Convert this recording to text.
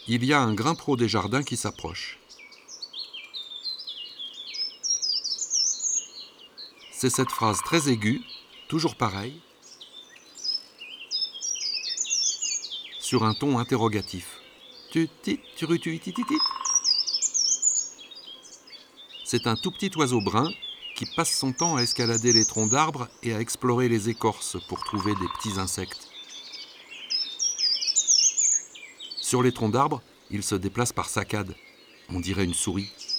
Il y a un grimpero des jardins qui s'approche. C'est cette phrase très aiguë, toujours pareille, sur un ton interrogatif. C'est un tout petit oiseau brun qui passe son temps à escalader les troncs d'arbres et à explorer les écorces pour trouver des petits insectes. Sur les troncs d'arbres, il se déplace par saccades. On dirait une souris.